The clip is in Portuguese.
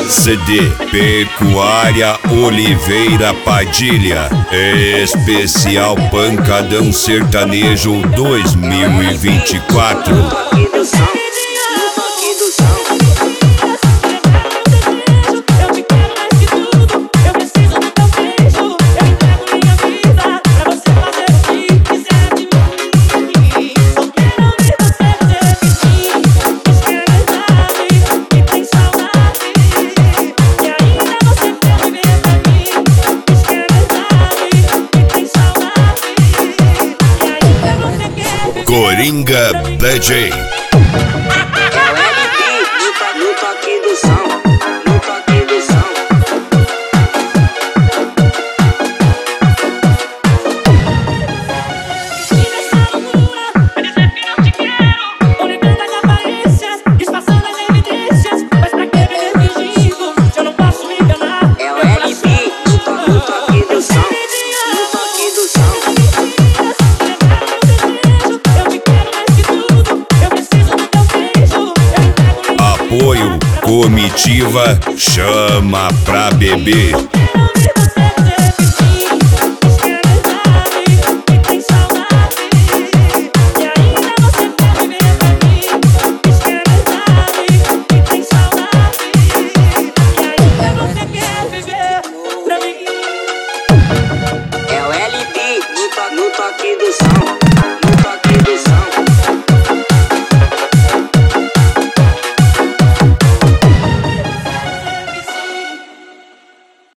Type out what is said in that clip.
CD Pecuária Oliveira Padilha, especial Pancadão Sertanejo 2024. Coringa DJ. No toque do som, no toque do som. É o LP, no toque do som, no toque do som. Apoio Comitiva Chama Pra Beber.